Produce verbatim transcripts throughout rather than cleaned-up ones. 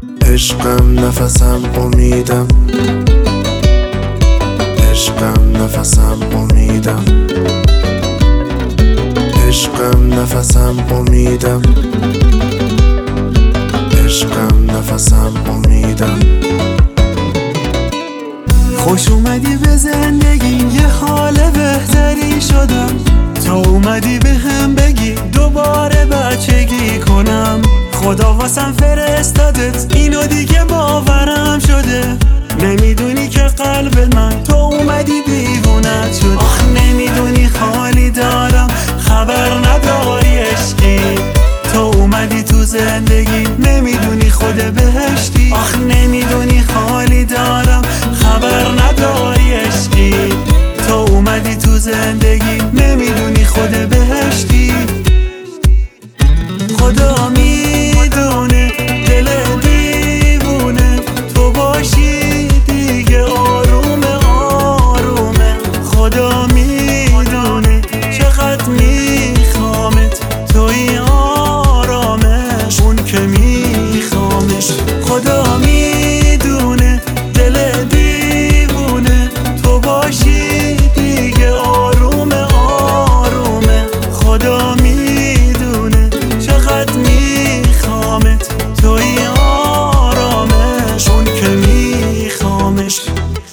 عشقم نفسم امیدم، عشقم نفسم امیدم، عشقم نفسم امیدم، عشقم نفسم امیدم. خوش اومدی به زندگی، یه حال بهتری شدم. تو اومدی به هم بگی دوباره بچگی کنم. خدا واسم فرستادت، اینو دیگه باورم شده. نمیدونی که قلب من تو اومدی دیوونت شد. آخ نمیدونی خالی دارم، خبر نداری عشقی. تو اومدی تو زندگی، نمیدونی خود بهشتی. آخ نمیدونی خالی دارم، خبر نداری عشقی. تو اومدی تو زندگی، نمیدونی خود بهشتی. خدا میدونه دل دیوونه، تو باشی دیگه آرومه آرومه. خدا میدونه چقدر میخوامت، توی آرامش اون که میخوامش. خدا میدونه دل دیوونه، تو باشی دیگه آرومه آرومه. خدا میدونه چقدر میخوامت، توی آرامش اون که میخوامش.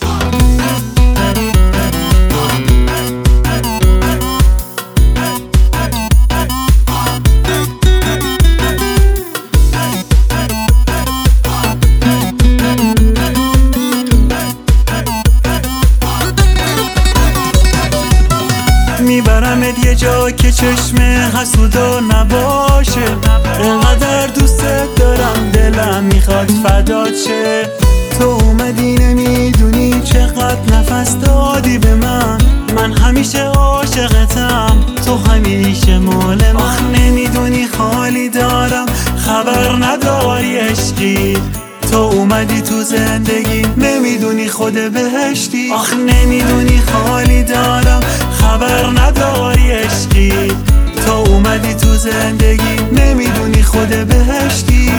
میبرمت یه جا که چشم حسودا نباشه. اینقدر دوستت دارم، دلم میخواد فدات شه. تو اومدی نمیدونی چقدر نفس دادی به من. من همیشه عاشقتم، تو همیشه مال من. آخ نمیدونی خالی دارم، خبر نداری عشقی. تو اومدی تو زندگی، نمیدونی خود بهشتی. آخ نمیدونی خالی دارم، خبر نداری عشقی. تو اومدی تو زندگی، نمیدونی خود بهشتی.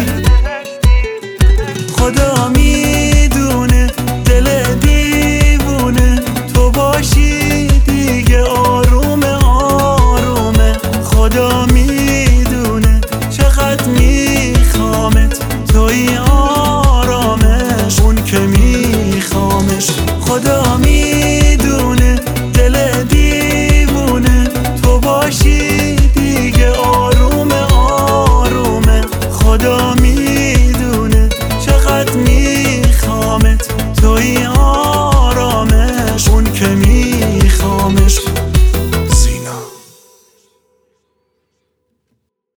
خدا میدونه دل دیوونه، تو باشی دیگه آرومه آرومه. خدا میدونه چقدر میخوامت، توی آرامش اون که میخوامش. خدا میدونه دل دیوونه، تو باشی دیگه آرومه آرومه. خدا